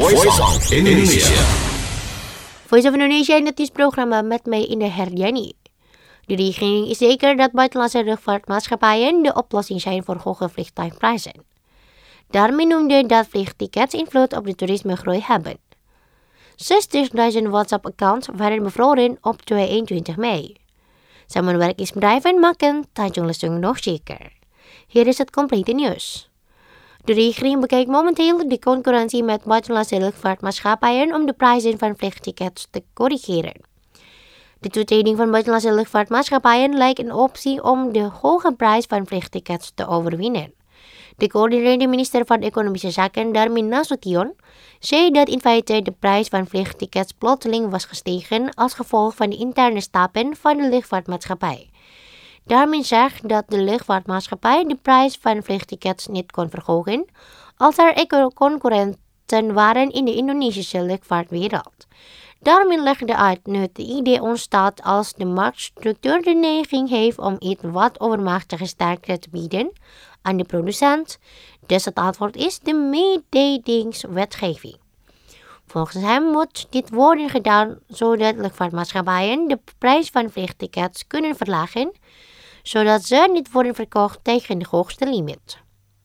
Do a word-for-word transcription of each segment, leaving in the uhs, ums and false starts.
Voice of Indonesia. Voice of Indonesia in het nieuwsprogramma met mij in de Herdiani. De regering is zeker dat buitenlandse luchtvaartmaatschappijen de oplossing zijn voor hoge vliegtuigprijzen. Daarmee noemde dat vliegtickets invloed op de toerismegroei hebben. zestigduizend WhatsApp-accounts waren bevroren op tweeëntwintig mei. Samenwerkingsbedrijven maken Tanjung Lesung nog zeker. Hier is het complete nieuws. De regering bekijkt momenteel de concurrentie met buitenlandse luchtvaartmaatschappijen om de prijzen van vliegtickets te corrigeren. De toetreding van buitenlandse luchtvaartmaatschappijen lijkt een optie om de hoge prijs van vliegtickets te overwinnen. De coördinerende minister van Economische Zaken, Darmin Nasution, zei dat in feite de prijs van vliegtickets plotseling was gestegen als gevolg van de interne stappen van de luchtvaartmaatschappij. Darmin zegt dat de luchtvaartmaatschappij de prijs van vliegtickets niet kon verhogen als er concurrenten waren in de Indonesische luchtvaartwereld. Darmin legde uit nu het idee ontstaat als de marktstructuur de neiging heeft om iets wat overmachtige sterkte te bieden aan de producent. Dus het antwoord is de mededingingswetgeving. Volgens hem moet dit worden gedaan zodat luchtvaartmaatschappijen de prijs van vliegtickets kunnen verlagen, zodat ze niet worden verkocht tegen de hoogste limiet.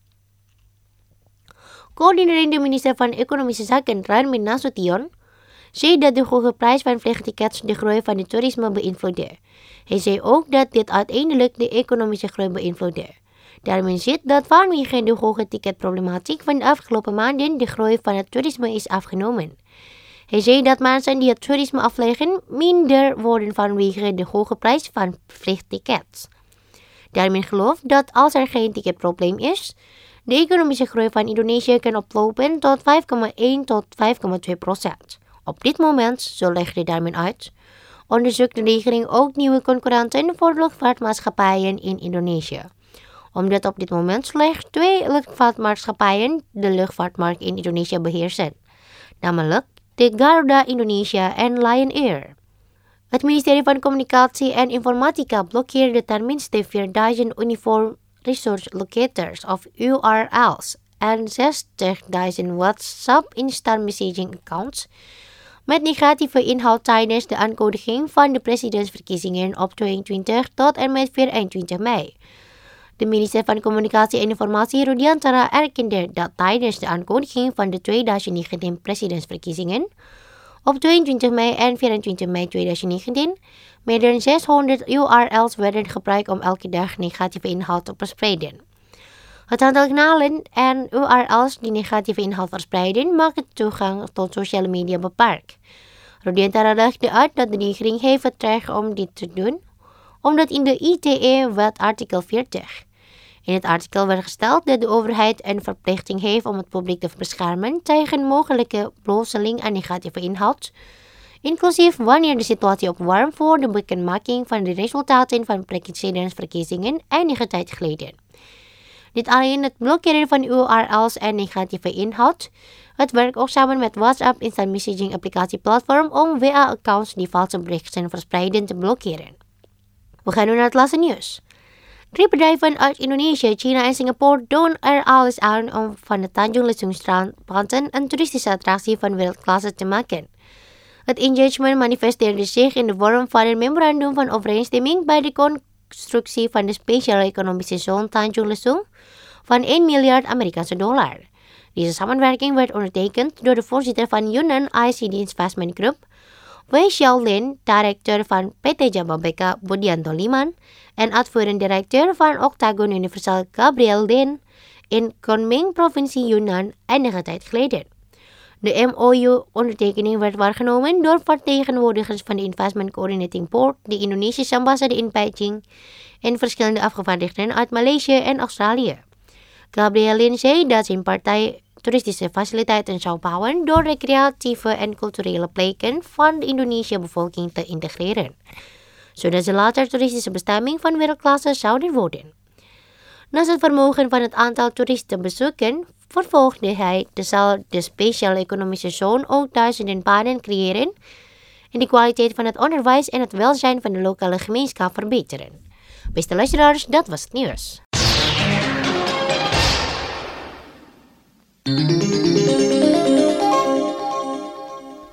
Coördinerende minister van Economische Zaken Darmin Nasution zei dat de hoge prijs van vliegtickets de groei van het toerisme beïnvloedde. Hij zei ook dat dit uiteindelijk de economische groei beïnvloedde. Darmin ziet dat vanwege de hoge ticketproblematiek van de afgelopen maanden de groei van het toerisme is afgenomen. Hij zei dat mensen die het toerisme afleggen minder worden vanwege de hoge prijs van vliegtickets. Darmin gelooft dat als er geen ticketprobleem is, de economische groei van Indonesië kan oplopen tot vijf komma één tot vijf komma twee procent. Op dit moment, zo legde Darmin uit, onderzoekt de regering ook nieuwe concurrenten voor luchtvaartmaatschappijen in Indonesië. Omdat op dit moment slechts twee luchtvaartmaatschappijen de luchtvaartmarkt in Indonesië beheersen, namelijk de Garuda Indonesia en Lion Air. Het ministerie van Communicatie en Informatica blokkeerde ten minste vierduizend Uniform Resource Locators of U R L's en zestigduizend WhatsApp Instant Messaging accounts met negatieve inhoud tijdens de aankondiging van de presidentsverkiezingen op tweeëntwintig tot en met vierentwintig mei. De minister van Communicatie en Informatie Rudiantara erkende dat tijdens de aankondiging van de tweeduizend negentien presidentsverkiezingen op tweeëntwintig mei en vierentwintig mei tweeduizend negentien meer dan zeshonderd U R L's werden gebruikt om elke dag negatieve inhoud te verspreiden. Het aantal kanalen en U R L's die negatieve inhoud verspreiden maakt de toegang tot sociale media beperkt. Rudiantara legde uit dat de regering heeft het recht om dit te doen, omdat in de I T E-wet artikel veertig. In het artikel werd gesteld dat de overheid een verplichting heeft om het publiek te beschermen tegen mogelijke blootstelling aan negatieve inhoud, inclusief wanneer de situatie opwarmt voor de bekendmaking van de resultaten van presidentsverkiezingen enige tijd geleden. Niet alleen het blokkeren van U R L's en negatieve inhoud, het werkt ook samen met WhatsApp Instant Messaging applicatieplatform om W A-accounts die valse berichten verspreiden te blokkeren. We gaan nu naar het laatste nieuws. Drie bedrijven uit Indonesië, China en Singapore doen er alles aan om van de Tanjung Lesung strandkanten een toeristische attractie van wereldklasse te maken. Het engagement manifesteerde zich in de vorm van een memorandum van overeenstemming bij de constructie van de speciale economische zone Tanjung Lesung van één miljard Amerikaanse dollar. Deze samenwerking werd ondertekend door de voorzitter van Yunnan I C D Investment Group, Wei Xiaolin, directeur van P T Jababeka Budianto Liman en uitvoerend directeur van Octagon Universal Gabriel Den in Kunming, provincie Yunnan, enige tijd geleden. De M O U-ondertekening werd waargenomen door vertegenwoordigers van de Investment Coordinating Board, de Indonesische ambassade in Beijing en verschillende afgevaardigden uit Maleisië en Australië. Gabriel Lin zei dat zijn partij toeristische faciliteiten zou bouwen door recreatieve en culturele plekken van de Indonesische bevolking te integreren, zodat ze later toeristische bestemming van wereldklasse zouden worden. Naast het vermogen van het aantal toeristenbezoeken vervolgde hij de zal de speciale economische zone ook duizenden banen creëren en de kwaliteit van het onderwijs en het welzijn van de lokale gemeenschap verbeteren. Beste luisteraars, dat was het nieuws.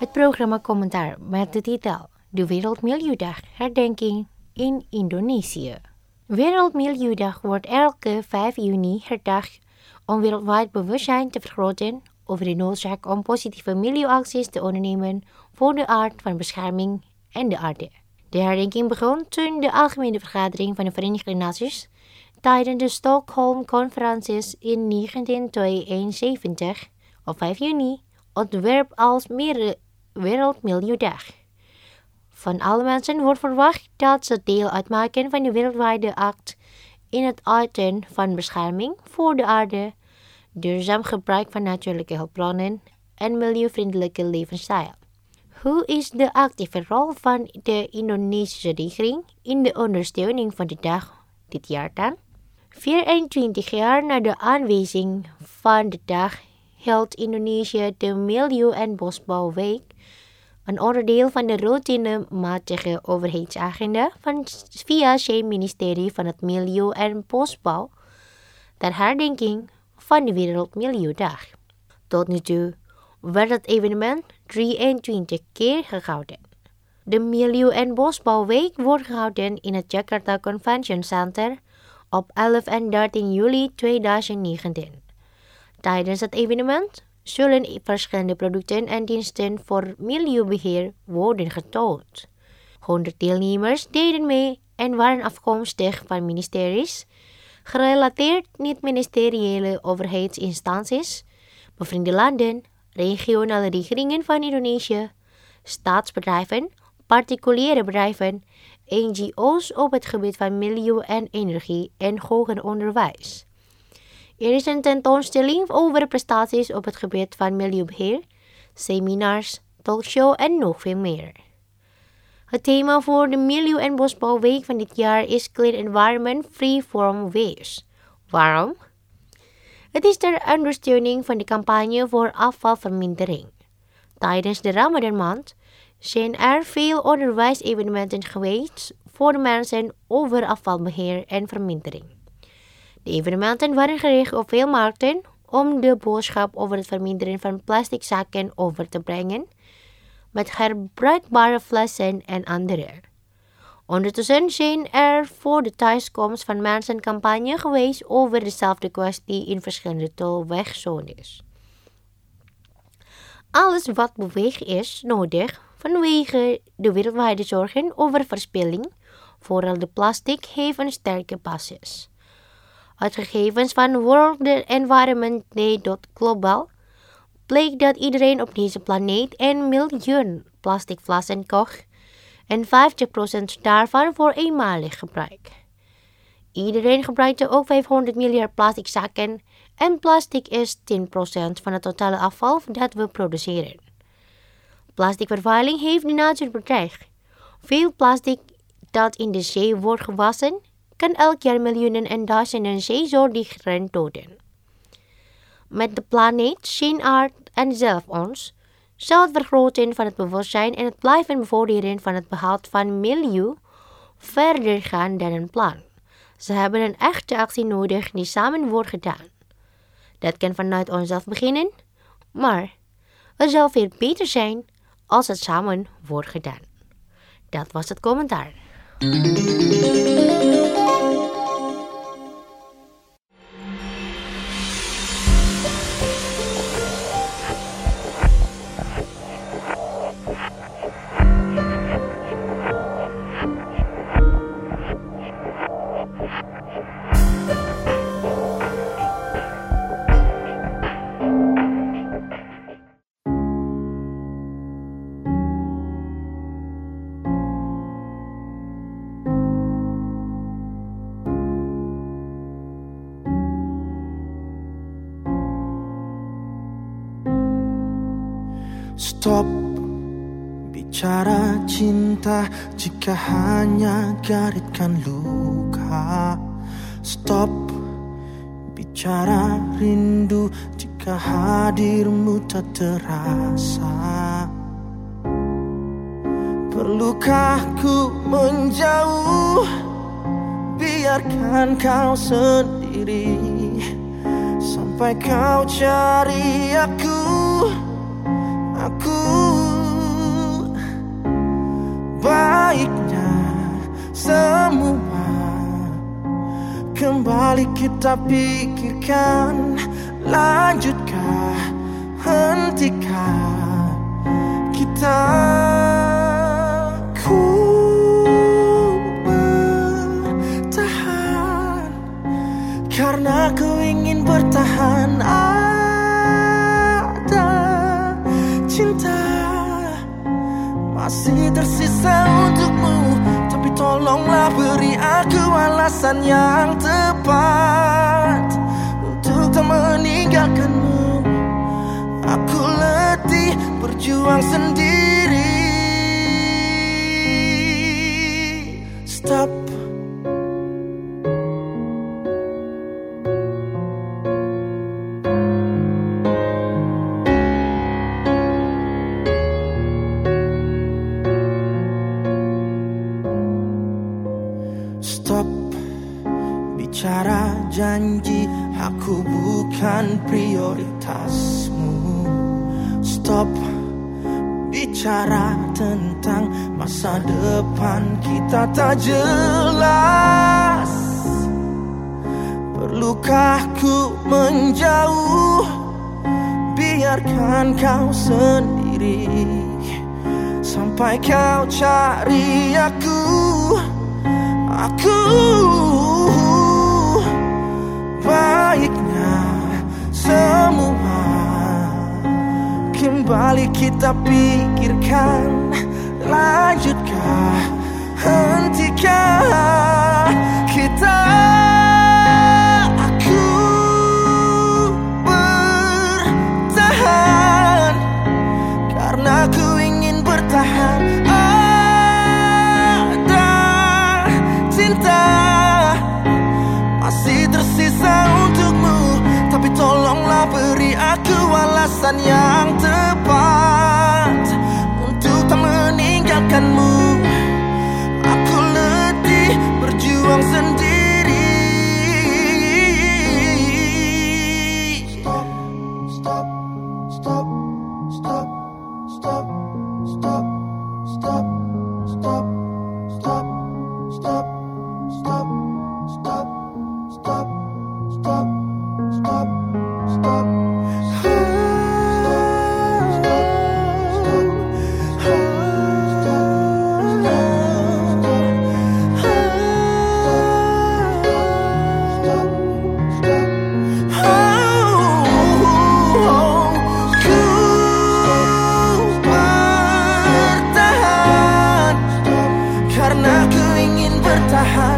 Het programma Commentaar met de titel De Wereldmilieudag herdenking in Indonesië. Wereldmilieudag wordt elke vijf juni herdacht om wereldwijd bewustzijn te vergroten over de noodzaak om positieve milieuacties te ondernemen voor de aard van bescherming en de aarde. De herdenking begon toen de Algemene Vergadering van de Verenigde Naties tijdens de Stockholm-conferenties in negentien tweeënzeventig op vijf juni ontwerp als meer Wereldmilieudag. Van alle mensen wordt verwacht dat ze deel uitmaken van de wereldwijde act in het uiten van bescherming voor de aarde, duurzaam gebruik van natuurlijke hulpbronnen en milieuvriendelijke levensstijl. Hoe is de actieve rol van de Indonesische regering in de ondersteuning van de dag dit jaar dan? vierentwintig jaar na de aanwijzing van de dag hield Indonesië de Milieu- en Bosbouwweek, een onderdeel van de routinematige overheidsagenda van via het ministerie van het Milieu en Bosbouw, ter herdenking van de Wereldmilieudag. Tot nu toe werd het evenement drieëntwintig keer gehouden. De Milieu- en Bosbouwweek wordt gehouden in het Jakarta Convention Center op elf en dertien juli tweeduizend negentien. Tijdens het evenement zullen verschillende producten en diensten voor milieubeheer worden getoond. honderd deelnemers deden mee en waren afkomstig van ministeries, gerelateerd niet-ministeriële overheidsinstanties, bevriende landen, regionale regeringen van Indonesië, staatsbedrijven, particuliere bedrijven, N G O's op het gebied van milieu en energie en hoger onderwijs. Er is een tentoonstelling over prestaties op het gebied van milieubeheer, seminars, talkshow en nog veel meer. Het thema voor de Milieu- en Bosbouwweek van dit jaar is Clean Environment Free from Waste. Waarom? Het is ter ondersteuning van de campagne voor afvalvermindering. Tijdens de Ramadanmaand zijn er veel onderwijsevenementen geweest voor de mensen over afvalbeheer en vermindering. De evenementen waren gericht op veel markten om de boodschap over het verminderen van plastic zakken over te brengen, met herbruikbare flessen en andere. Ondertussen zijn er voor de thuiskomst van mensen campagne geweest over dezelfde kwestie in verschillende tolwegzones. Alles wat beweegt is nodig vanwege de wereldwijde zorgen over verspilling, vooral de plastic, heeft een sterke basis. Uit gegevens van World Environment Day Global bleek dat iedereen op deze planeet een miljoen plastic flessen kocht en vijftig procent daarvan voor eenmalig gebruik. Iedereen gebruikte ook vijfhonderd miljard plastic zakken en plastic is tien procent van het totale afval dat we produceren. Plasticvervuiling heeft de natuur bedreigd. Veel plastic dat in de zee wordt gewassen kan elk jaar miljoenen en duizenden zeezoogdieren doden. Met de planeet, zijn aard en zelf ons zal het vergroten van het bewustzijn en het blijven bevorderen van het behoud van milieu verder gaan dan een plan. Ze hebben een echte actie nodig die samen wordt gedaan. Dat kan vanuit onszelf beginnen, maar het zal veel beter zijn als het samen wordt gedaan. Dat was het commentaar. Stop bicara cinta jika hanya garitkan luka. Stop bicara rindu jika hadirmu tak terasa. Perlukah ku menjauh, biarkan kau sendiri sampai kau cari aku. Aku baiknya semua kembali kita pikirkan. Lanjutkah, hentikah kita? Ku bertahan karena ku ingin bertahan. Ada cinta masih tersisa untukmu, tapi tolonglah beri aku alasan yang tepat untuk tak meninggalkanmu. Aku letih berjuang sendiri. Stop. Stop bicara janji, aku bukan prioritasmu. Stop bicara tentang masa depan kita tak jelas. Perlukah ku menjauh? Biarkan kau sendiri sampai kau cari aku. Aku baiknya semua kembali kita pikirkan. Lanjutkah, hentikah kita? Aku bertahan karena ku ingin bertahan. Masih tersisa untukmu, tapi tolonglah beri aku alasan yang tepat untuk tak meninggalkanmu. Aku letih berjuang sendiri. Stop, stop, stop, stop, stop, stop, stop, stop, stop, stop, stop. Stop, stop, stop, stop, stop. Bertahan karena ku ingin bertahan.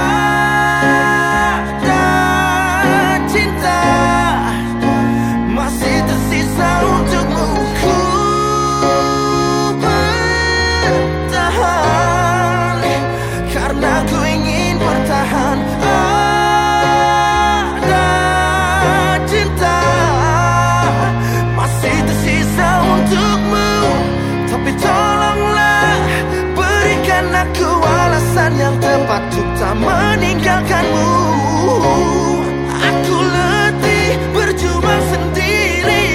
Yang tepat untuk tak meninggalkanmu. Aku letih berjuang sendiri.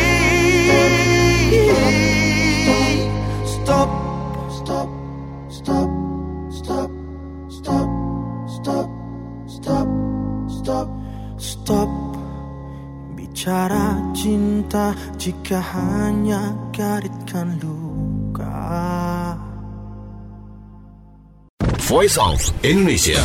Stop, stop, stop, stop, stop, stop, stop, stop, stop. Bicara cinta jika hanya garitkan luka. Voice of Indonesia.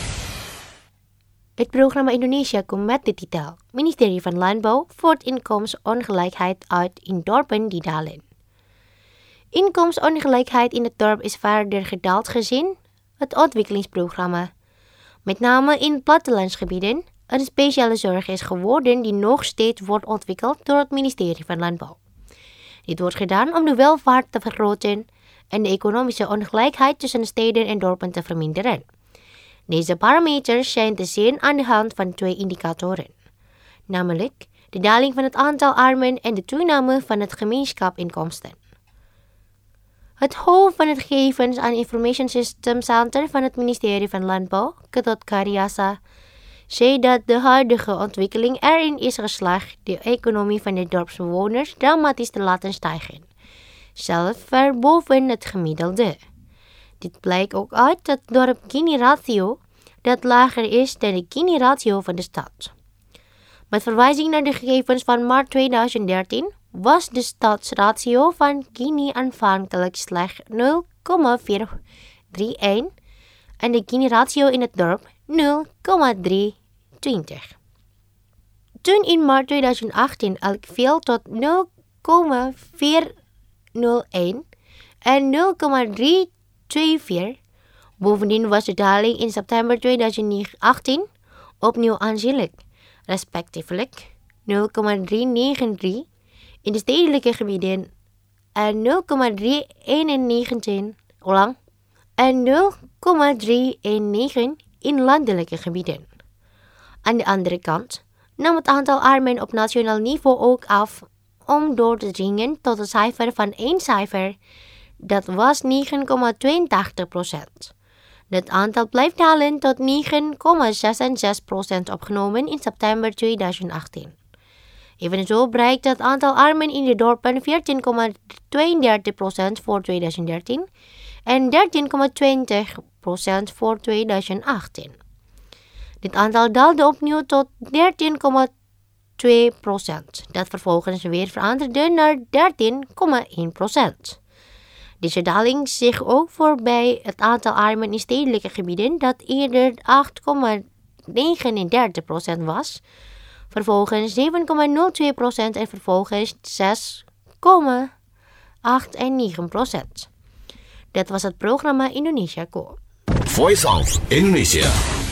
Het programma Indonesia komt met de titel Ministerie van Landbouw voert inkomensongelijkheid uit in dorpen die dalen. Inkomensongelijkheid in het dorp is verder gedaald gezien het ontwikkelingsprogramma. Met name in plattelandsgebieden een speciale zorg is geworden die nog steeds wordt ontwikkeld door het ministerie van Landbouw. Dit wordt gedaan om de welvaart te vergroten en de economische ongelijkheid tussen steden en dorpen te verminderen. Deze parameters zijn te zien aan de hand van twee indicatoren, namelijk de daling van het aantal armen en de toename van het gemeenschapinkomsten. Het hoofd van het Gegevens en Information System Center van het ministerie van Landbouw, Ketut Karyasa, zei dat de huidige ontwikkeling erin is geslaagd de economie van de dorpsbewoners dramatisch te laten stijgen, zelfs ver boven het gemiddelde. Dit blijkt ook uit het dorp Gini-ratio dat lager is dan de Gini-ratio van de stad. Met verwijzing naar de gegevens van maart tweeduizend dertien was de stadsratio van Gini aanvankelijk slechts nul komma vierhonderdeenentwintig en de Gini-ratio in het dorp nul komma driehonderdtwintig. Toen in maart tweeduizend achttien elk viel tot nul komma vierhonderdéén en nul komma driehonderdvier. Bovendien was de daling in september tweeduizend achttien opnieuw aanzienlijk, respectievelijk nul komma driehonderdnegenentwintig in de stedelijke gebieden en nul komma driehonderdeenennegentig ulang en nul komma driehonderdnegentig in landelijke gebieden. Aan de andere kant nam het aantal armen op nationaal niveau ook af om door te dringen tot een cijfer van één cijfer. Dat was negen komma tweeëntachtig procent. Het aantal blijft dalen tot negen komma zesenzestig procent opgenomen in september tweeduizend achttien. Evenzo bereikt het aantal armen in de dorpen veertien komma tweeëndertig procent voor tweeduizend dertien en dertien komma twintig procent voor tweeduizend achttien. Dit aantal daalde opnieuw tot dertien komma twee procent, dat vervolgens weer veranderde naar dertien komma één procent. Deze daling zich ook voor bij het aantal armen in stedelijke gebieden dat eerder acht komma negenendertig procent was, vervolgens zeven komma nul twee procent en vervolgens zes komma negenentachtig procent. Dat was het programma Indonesia Go. Voice of Indonesia.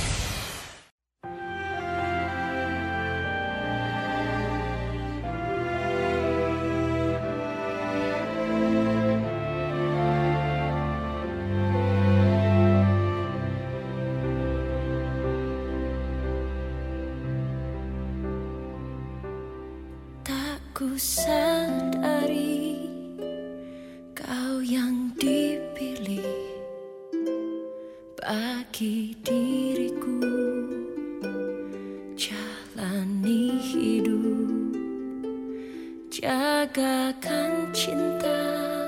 Ku sadari kau yang dipilih bagi diriku, jalani hidup, jagakan cinta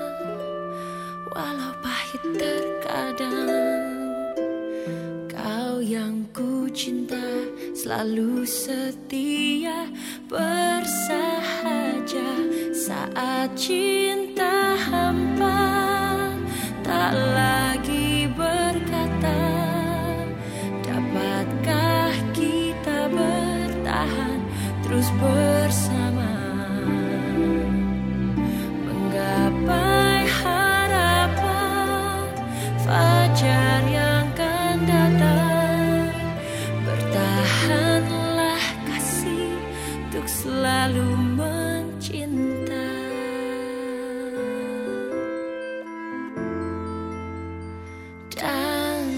walau pahit terkadang. Kau yang ku cinta selalu setia bersahaja saat cinta hampa, tak lagi berkata dapatkah kita bertahan terus bersama, menggapai harapan fajar yang akan datang. Bertahanlah kasih untuk selalu mencinta. Dan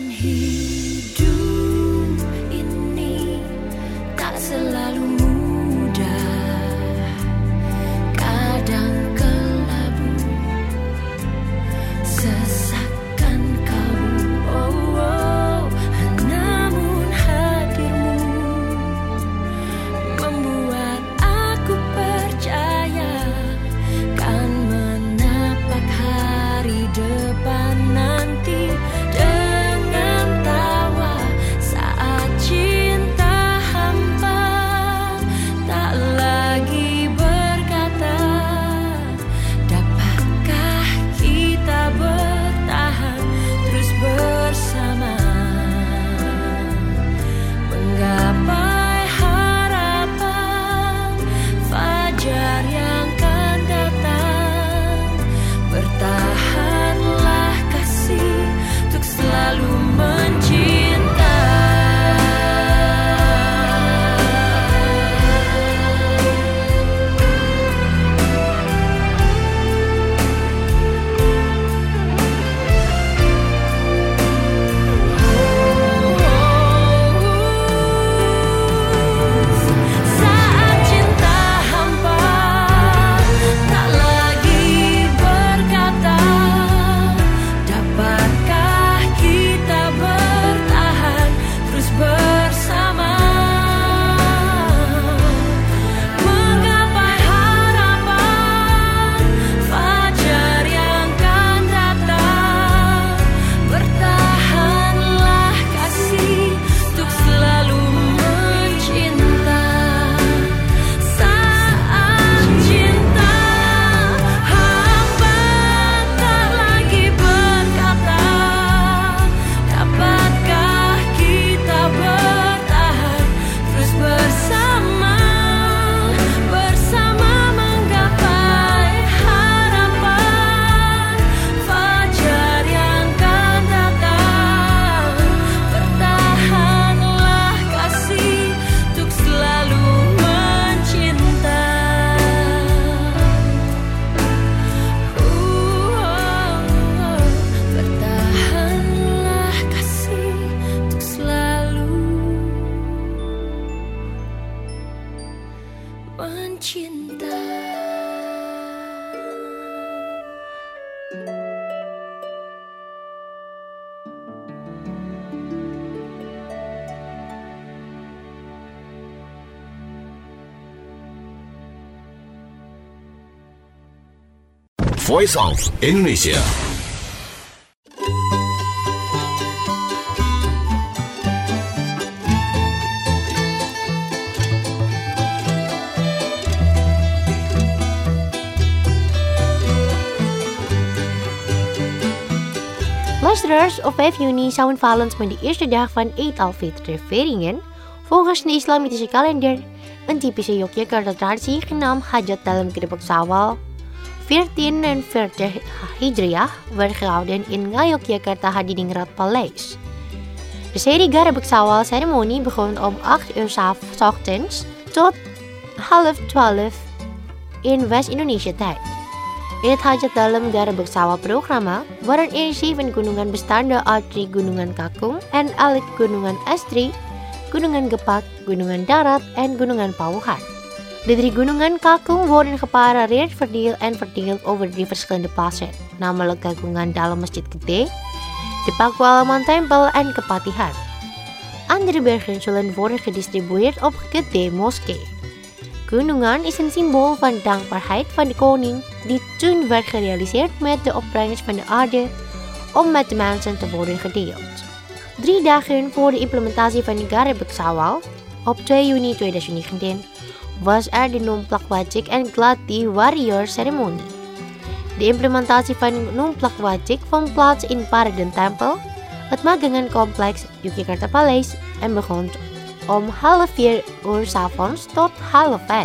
hidup ini tak selalu mudah, kadang kelabu, sesakkan kalbu, oh, oh. Namun hadirmu membuat aku percaya pencinta. Voice of Indonesia. Luisteraars, op vijf juni samenvallend met de eerste dag van Eid al-Fitr-vieringen, volgens de islamitische kalender, een typische Yogyakarta-traditie genaamd Hajat dalam Gerbek Sawal veertien en veertig Hijriah werd gehouden in Yogyakarta Hadiningrat Paleis. De serie Gerbek Sawal ceremonie begon om acht uur 's ochtends tot half twaalf in West-Indonesia tijd. In het Hajat dalam Gerbek Sawal programma waren er zeven gunungan bestaande uit drie gunungan Kakung en elk gunungan Estri, gunungan Gepak, gunungan Darat en gunungan Pauhan. De drie gunungan Kakung worden gepareerd verdeeld en verdeeld over drie verschillende plaatsen, namelijk Kagungan dalam Masjid Gede, de Pakualaman Tempel en Kepatihan. Andere bergen zullen worden gedistribueerd op Gede Moskee. Gunungan is een symbool van dankbaarheid van de koning die toen werd gerealiseerd met de opbrengst van de aarde om met de mensen te worden gedeeld. Drie dagen voor de implementatie van de Gerbek Sawal, op twee juni tweeduizend negentien, was er de Numplak Wajik en Gladi Warrior ceremonie. De implementatie van Numplak Wajik vond plaats in Paraden Tempel, het Magangan Complex Yogyakarta Paleis en begon om half vier uur 's avonds tot half vijf.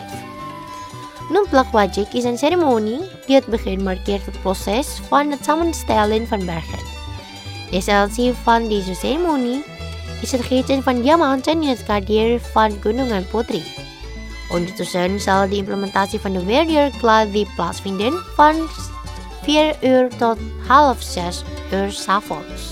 Numplak Wajik is een ceremonie die het begin markeert het proces van het samenstellen van bergen. De essentie van deze ceremonie is het gieten van diamanten in het kader van Gunungan Putri. Ondertussen zal de implementatie van de Warrior Gladi plaatsvinden van vier uur tot half zes uur 's avonds.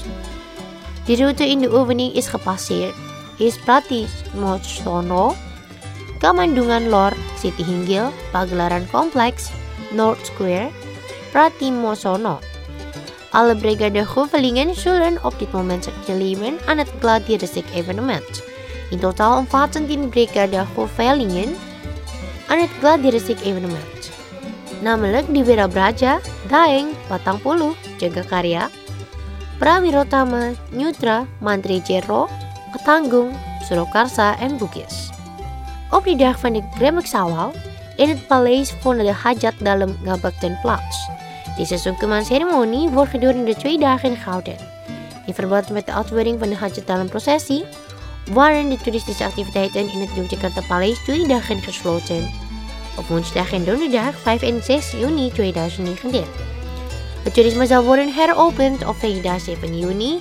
De route in de oefening is gepasseerd is Pratimosono, Kamandungan Lor, Siti Hinggil, Pagelaran Kompleks, North Square, Pratimosono. Alle brigade hovelingen zullen op dit moment deelnemen aan het Gladi Resik evenement. In totaal omvatten tien brigade hovelingen aan het Gladi Resik evenement. Namelijk di Wirabraja, Daeng, Patangpuluh, Jagakarya, Prawirotama, Nyutra, Mantri Jero, Ketanggung, Surakarsa en Bugis. Op die dag van de Gerbek Sawal in het paleis vonden de Hajat dalam Gerbek plaats. Deze sungkeman ceremonie wordt gedurende twee dagen gehouden. In verband met de uitvoering van de Hajat dalam processie waren de toeristische activiteiten in het Yogyakarta Paleis twee dagen gesloten. Op woensdag en donderdag vijf en zes juni tweeduizend negentien. Het toerisme zal worden heropend op vrijdag zeven juni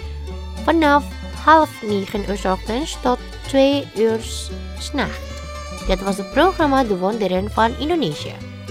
vanaf half negen uur 's ochtends tot twee uur 's nacht. Dat was het programma De Wonderen van Indonesië.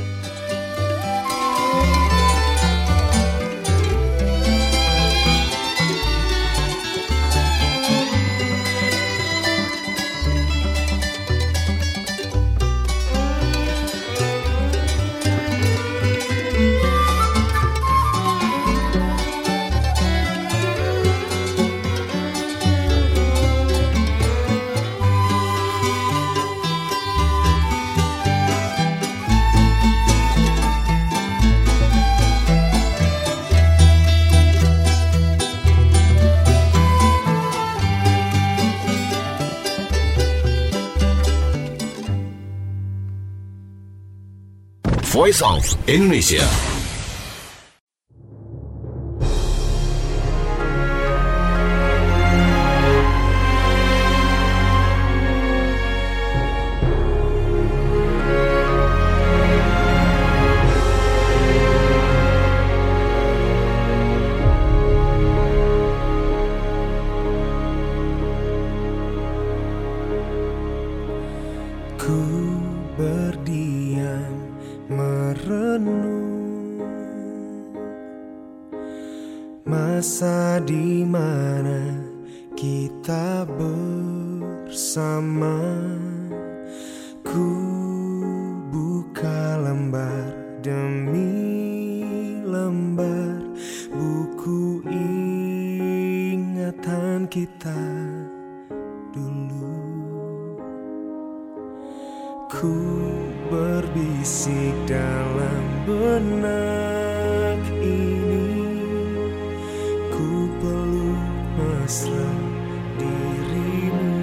Voice of Indonesia. Ku berdiam merenung masa di mana kita bersama. Ku Ku berbisik dalam benak ini, ku peluk mesra dirimu.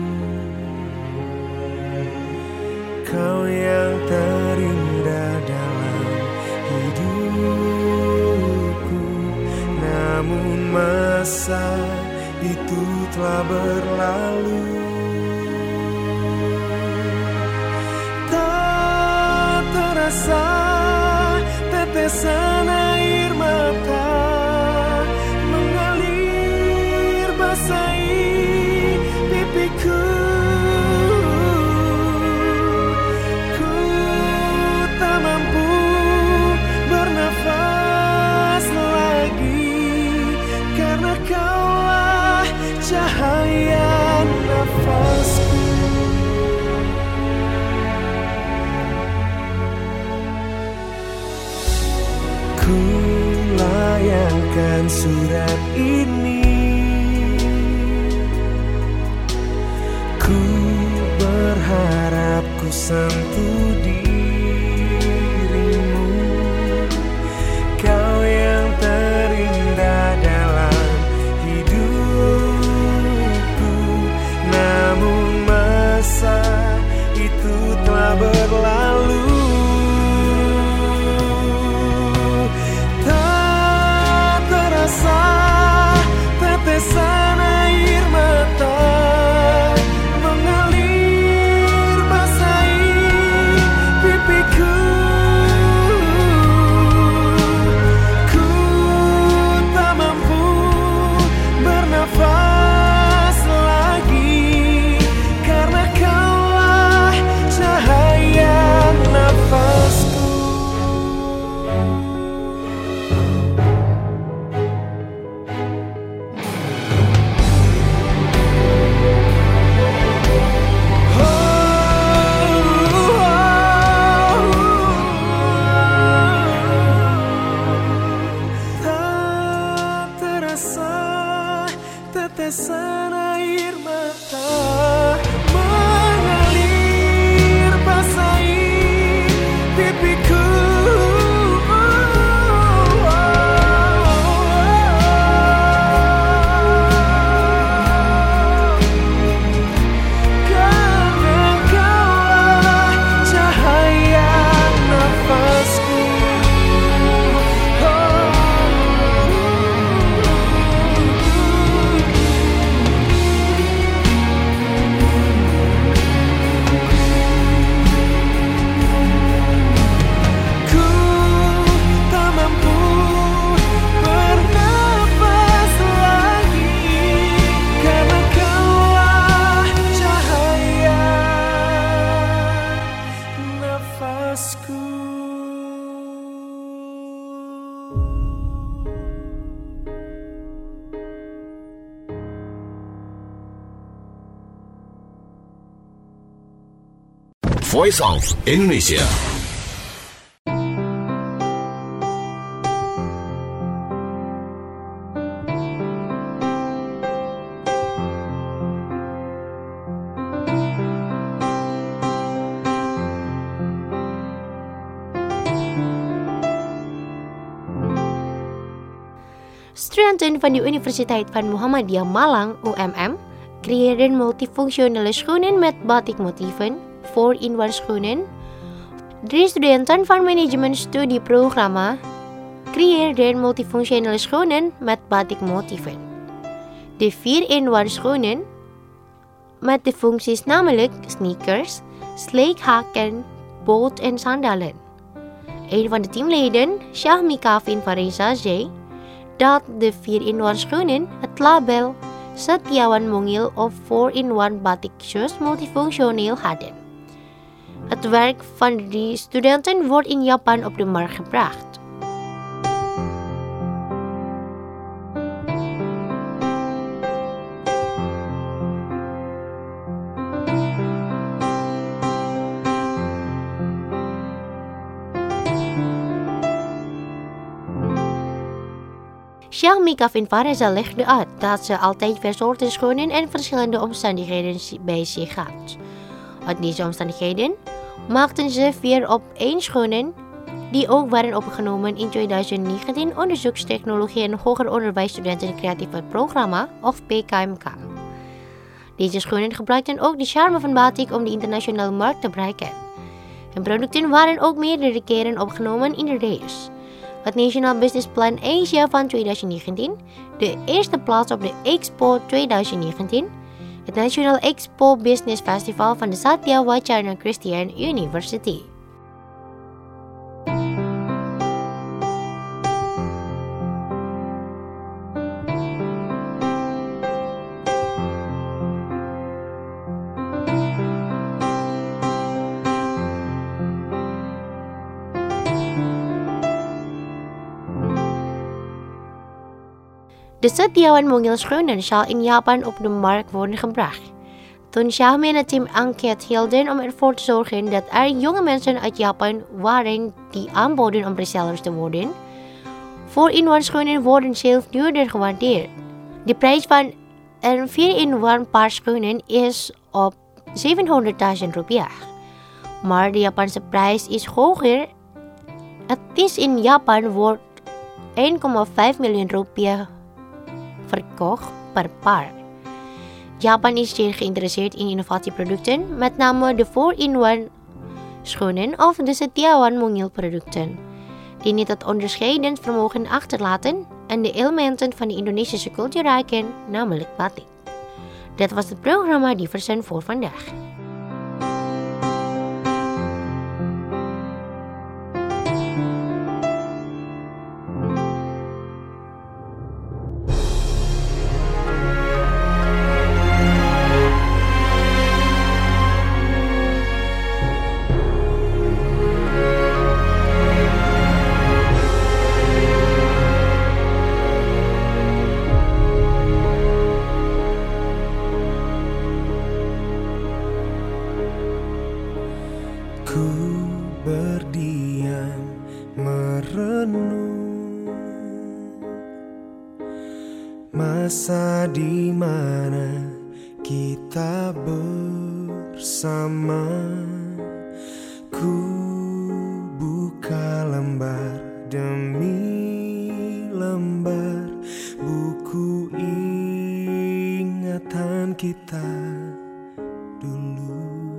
Kau yang terindah dalam hidupku, namun masa itu telah berlalu. Tak terasa tetesan air mata mengalir basahi pipiku. Ku tak mampu bernafas lagi, karena kaulah cahaya nafasku. Ku layangkan surat ini, ku berharap ku sentuh dirimu. Kau yang terindah dalam hidupku, namun masa itu telah berlalu. Tak terasa tetesan air mata mengalir basahi pipiku. Ku tak mampu bernafas lagi, karena kaulah cahaya nafasku. Tak terasa tetesan air mata mengalir basahi pipiku. Karena kaulah cahaya nafasku. Ku tak mampu bernafas lagi, karena kaulah cahaya nafasku. Voice of Indonesia. Studenten van de Universiteit van Muhammadiyah Malang, U M M, creëren multifunctionele schoenen met batikmotieven, four in one schoenen. Drie studenten van manajemenstudieprogramma creëerden multifunctionele schoenen met batikmotieven. De vier in one schoenen met de functies namelijk sneakers, sleekhaken, boot en sandalen. Een van de teamleden, Shahmika Finfarisa, zei dat de vier in one schoenen het label Setiawan Mungil of four in one batik shoes multifunctioneel hadden. Het werk van die studenten wordt in Japan op de markt gebracht. Shahmika Finfarisa legde uit dat ze altijd verzorgde schoenen en verschillende omstandigheden bij zich had. Uit deze omstandigheden maakten ze vier op één schoenen die ook waren opgenomen in twintig negentien onderzoekstechnologie en hoger onderwijsstudenten creatieve programma of P K M K. Deze schoenen gebruikten ook de charme van batik om de internationale markt te bereiken. Hun producten waren ook meerdere keren opgenomen in de race. Het National Business Plan Asia van twintig negentien, de eerste plaats op de Expo twintig negentien, het National Expo Business Festival van de Satya Vajrayana Christian University. De Setiawan Mungil schoenen zal in Japan op de markt worden gebracht. Toen Xiaomi en het team enquête hielden om ervoor te zorgen dat er jonge mensen uit Japan waren die aanboden om resellers te worden, four in one schoenen worden zelf duurder gewaardeerd. De prijs van een four in one paar schoenen is op zevenhonderdduizend rupiah. Maar de Japanse prijs is hoger. Het is in Japan wordt one komma five miljoen rupiah verkocht per paar. Japan is zeer geïnteresseerd in innovatieproducten, met name de four in one schoenen of de Setiawan Mungil producten, die niet het onderscheidend vermogen achterlaten en de elementen van de Indonesische cultuur raken, namelijk batik. Dat was het programma Diversen voor vandaag. Ku berdiam merenung masa di mana kita bersama. Ku buka lembar demi lembar buku ingatan kita dulu.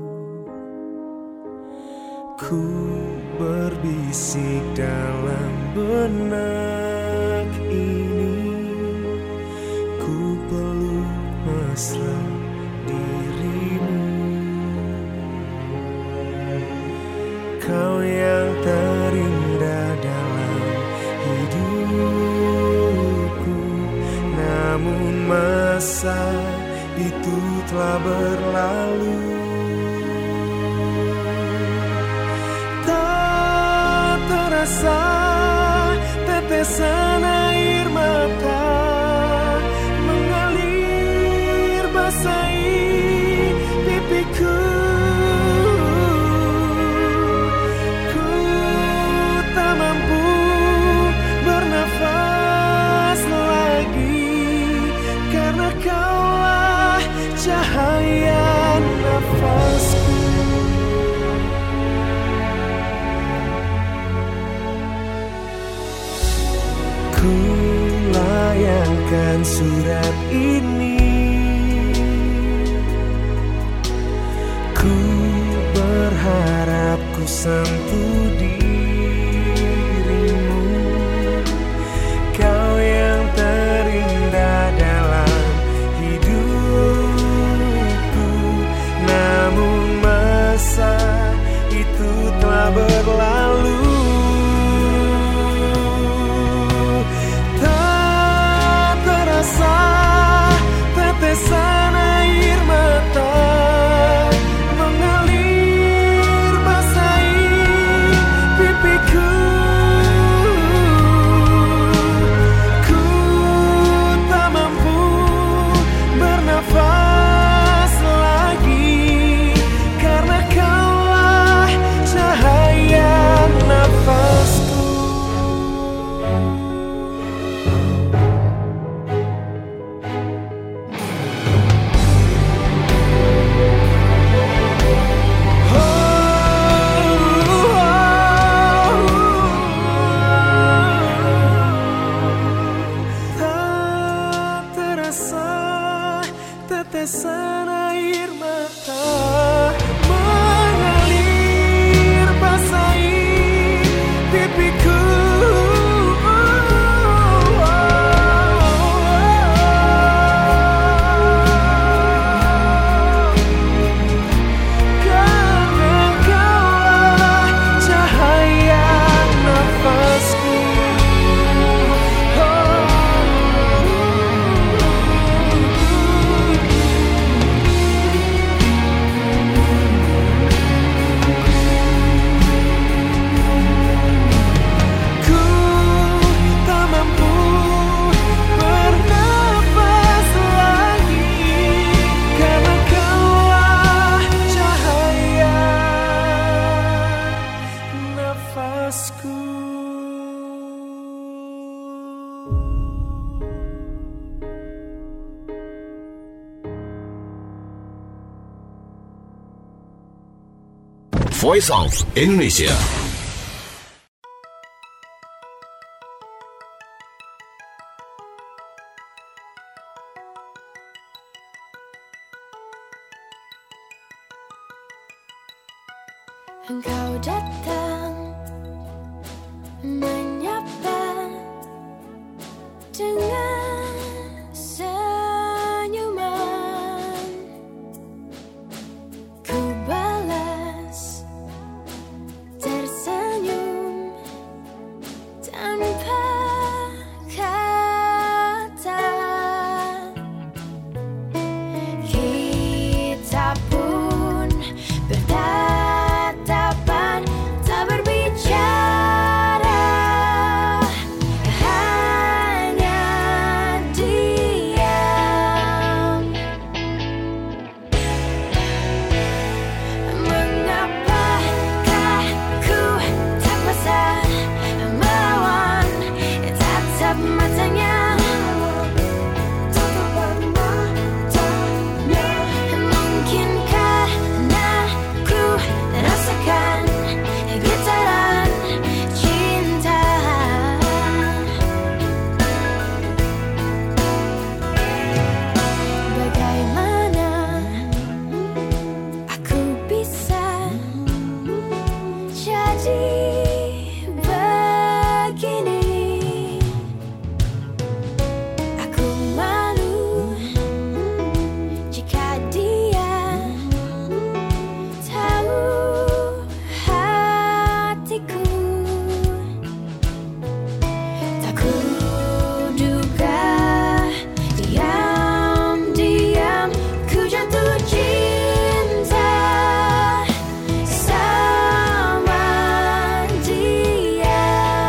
Ku berbisik dalam benak ini, ku peluk mesra dirimu. Kau yang terindah dalam hidupku, namun masa itu telah berlalu. Terasa tetesan air mata mengalir basahi pipiku. Ku tak mampu bernafas lagi, karena kaulah cahaya nafasku. Ku layangkan surat ini, ku berharap ku sentuh dirimu. Kau yang terindah dalam hidupku, namun masa itu telah berlalu. Tetesan air mata mengalir basahi Voice of Indonesia. Engkau datang menyapa dengan senyuman. Ku balas tersenyum tanpa kata. Kita pun bertatapan, tak berbicara, hanya diam. Mengapakah ku tak kuasa melawan tatap matanya? Mungkin karena ku rasakan getaran cinta. Bagaimana aku bisa jadi begini? Aku malu jika dia tahu hatiku. Tak kuduga, diam-diam ku jatuh cinta sama dia.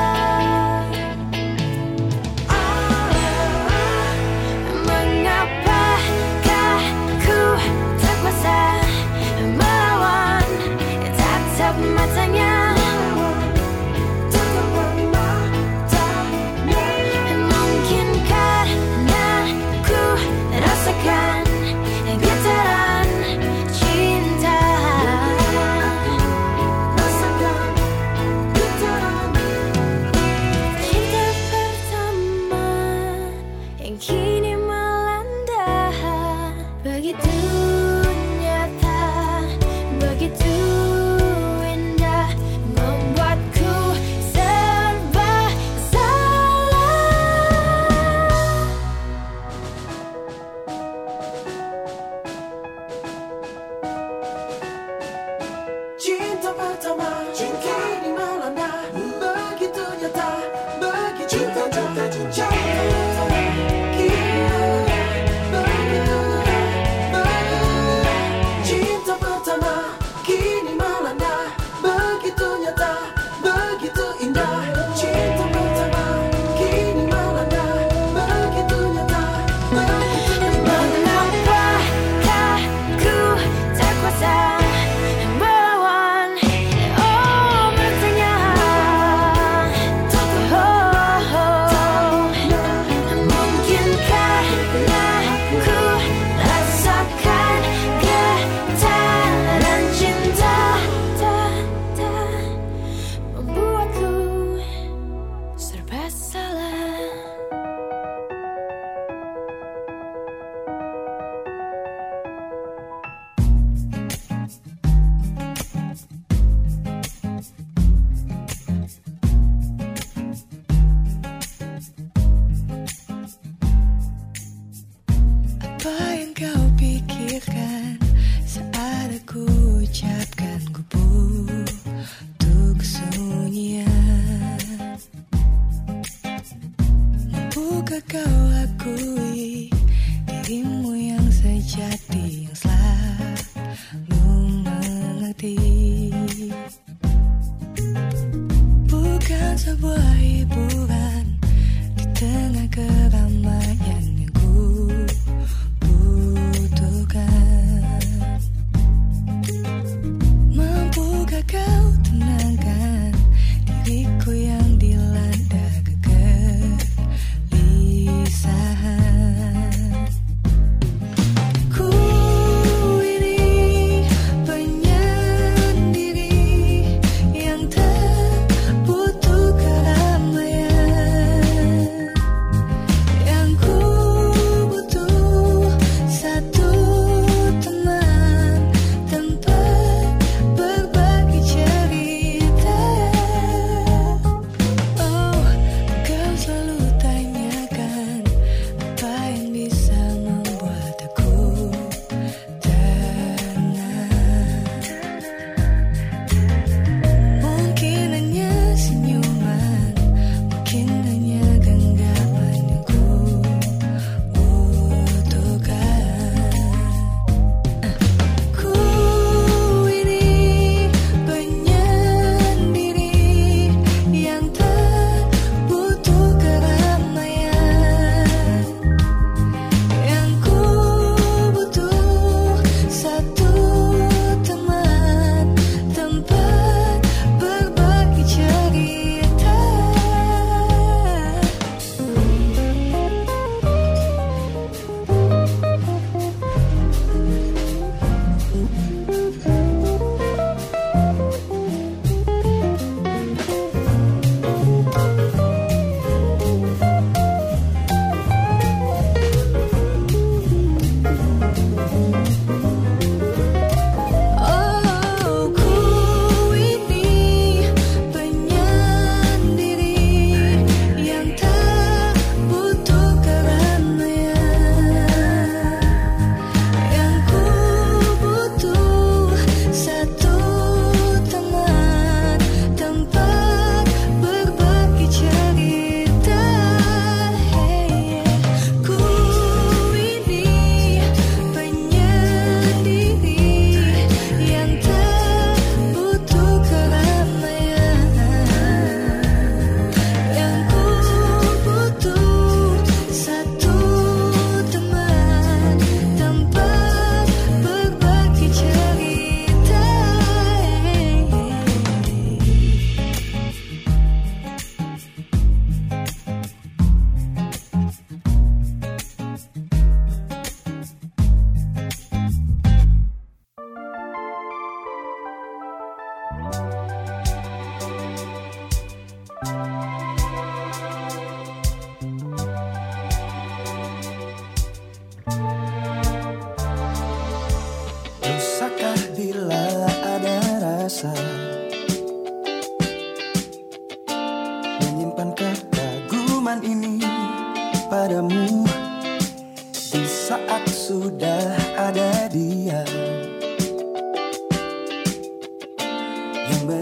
Mengapakah ku tak kuasa melawan tatap matanya? Mungkin karena ku rasakan getaran cinta. Cinta pertama yang kini melanda, begitu nyata, begitu indah, membuatku serba salah. Cinta pertama yang kini melanda, begitu nyata, begitu cinta, cinta, cinta pertama kini melanda, begitu nyata, begitu indah. Cinta pertama kini melanda, begitu nyata, begitu indah. Mengapakah ku tak kuasa melawan? Oh, bertanya. Oh, mungkin karena ku rasakan getaran cinta, membuatku serba salah. Apa yang kau pikirkan saat aku ucapkan ku butuh kesunyian? Mampukah kau akui dirimu yang sejati, yang selalu mengerti? Bukan sebuah hiburan di tengah keramaian yang ku butuhkan. Mampukah kau tenangkan diriku yang dilanda kegelisahan? Ku ini penyendiri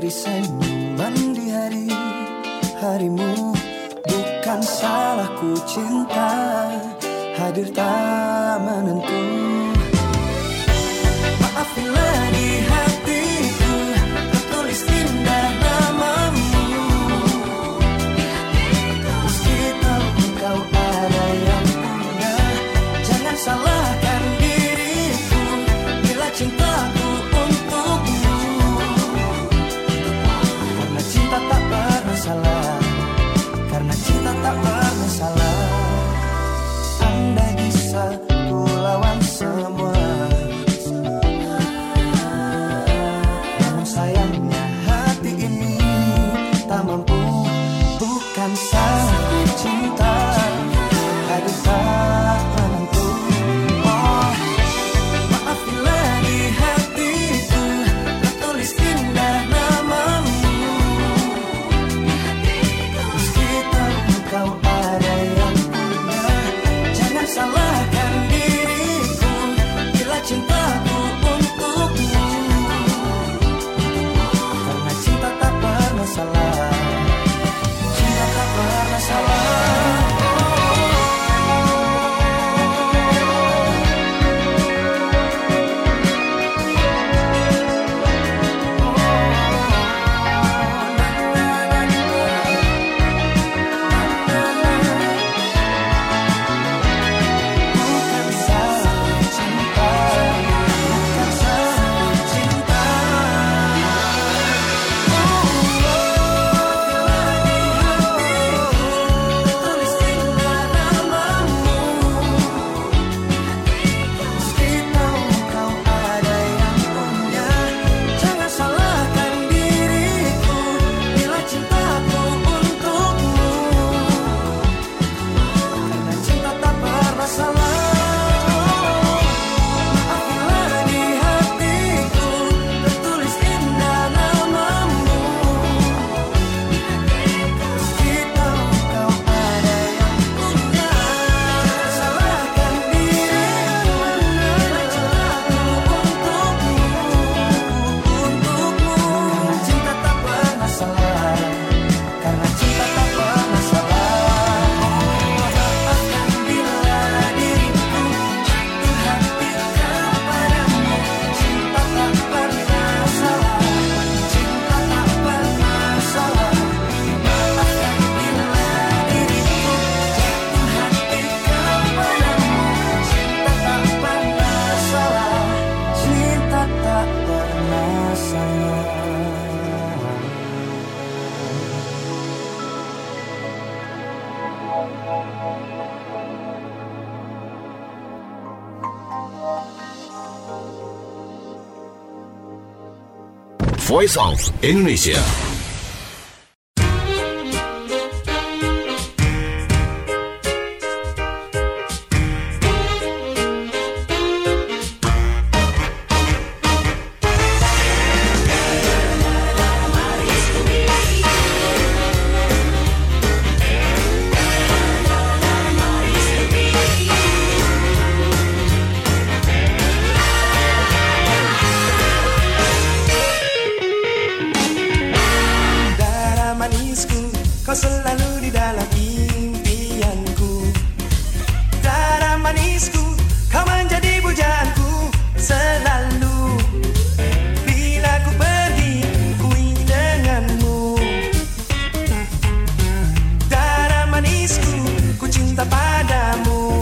beri senyuman di hari harimu. Bukan salahku cinta hadir tak menentu. Maaf bila di hatiku tertulis indah namamu. Meski tahu kau ada yang punya, jangan salahkan diriku bila cintaku untukmu. Karena cinta tak pernah salah, karena cinta tak pernah salah. Andai bisa ku lawan semua, namun sayangnya hati ini tak mampu. Bukan salahku cinta hadir tak menentu. Oh, maaf bila di hatiku tertulis indah namamu. Meski tahu kau ada yang punya, jangan salahkan diriku bila cintaku untukmu. Karena cinta tak pernah salah, cinta tak pernah salah. Bukan salahku cinta, bukan salahku cinta. Tulis indah namamu. Meski tahu kau ada yang punya, jangan salahkan diriku bila cintaku untukmu. Karena cinta tak pernah salah. Maaf bila di hatiku tertulis indah namamu. Meski tahu kau ada yang punya, jangan salahkan diriku bila cintaku untukmu. Untukmu. Karena cinta tak pernah salah, karena cinta tak pernah salah. Maafkan bila diriku jatuh hati kepadamu. Cinta tak pernah salah, cinta tak pernah salah. Maafkan bila diriku jatuh hati kepadamu. Cinta tak pernah salah, cinta tak pernah salah. Voice of Indonesia. Darah manisku, kau selalu di dalam impianku. Darah manisku, kau menjadi pujaanku selalu. Bila ku pergi, ku ingin denganmu. Darah manisku, ku cinta padamu.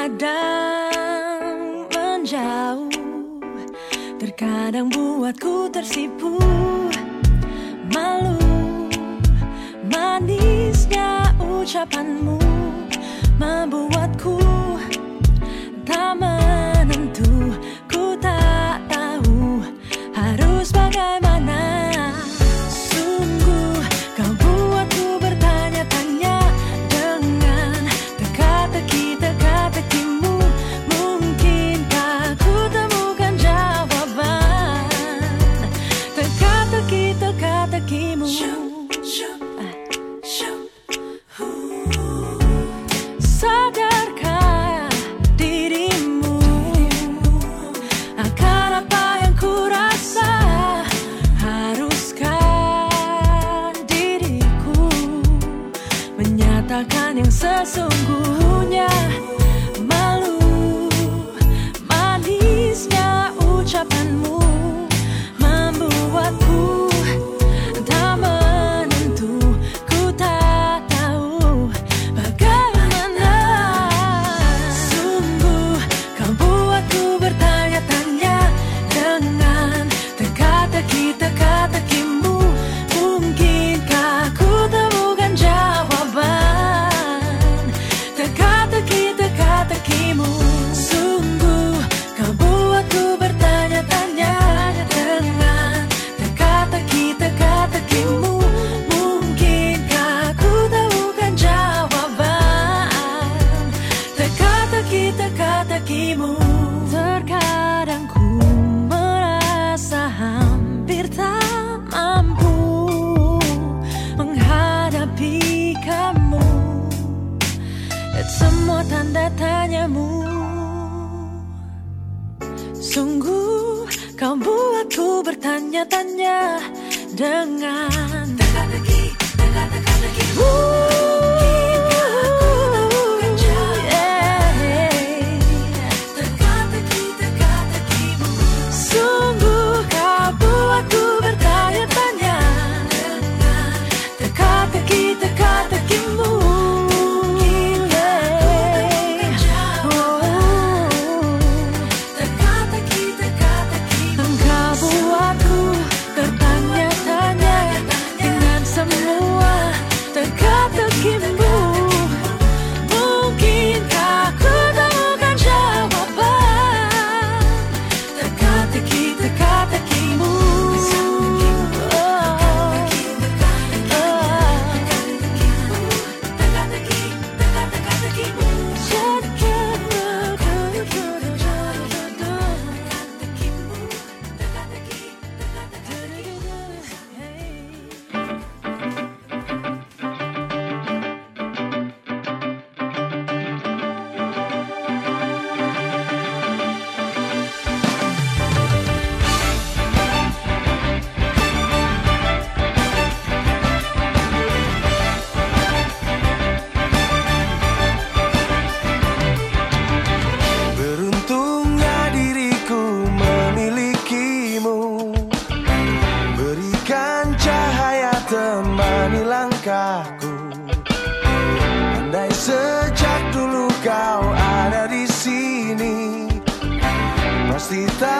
kadang menjauh, terkadang buatku tersipu. Malu, manisnya ucapanmu membuatku tak menentu. Ku tak tahu harus bagaimana. Sungguh kau buatku bertanya-tanya dengan teka-teki, teka-tekimu. Mungkinkah ku temukan jawaban teka-teki, teka-tekimu. Sadarkah dirimu akan apa yang ku rasa? Haruskah diriku menyatakan yang sesungguhnya? Malu, manisnya ucapanmu membuatku tak menentu. Ku tak tahu bagaimana. Sungguh kau buatku bertanya-tanya dengan teka-teki, teka-tekimu. Mungkinkah ku temukan jawaban teka-teki, teka-tekimu. Sungguh kau buatku bertanya-tanya dengan teka-teki, teka-tekimu. Mungkinkah ku temukan jawaban teka-teki, teka-tekimu. Terkadang ku merasa hampir tak mampu menghadapi kamu dan semua tanda tanyamu. Sungguh kau buatku bertanya-tanya dengan teka-teki, teka-teki-tekimu. Mungkinkah ku temukan jawaban teka-teki, teka-tekimu. Sungguh kau buatku bertanya-tanya dengan teka-teki, teka-tekimu. Engkau buatku bertanya-tanya dengan semua teka-tekimu. Mungkinkah ku temukan jawaban teka-teki, teka-tekimu. Beruntungnya diriku memilikimu, berikan cahaya temani langkahku. Andai sejak dulu kau ada di sini, pasti tak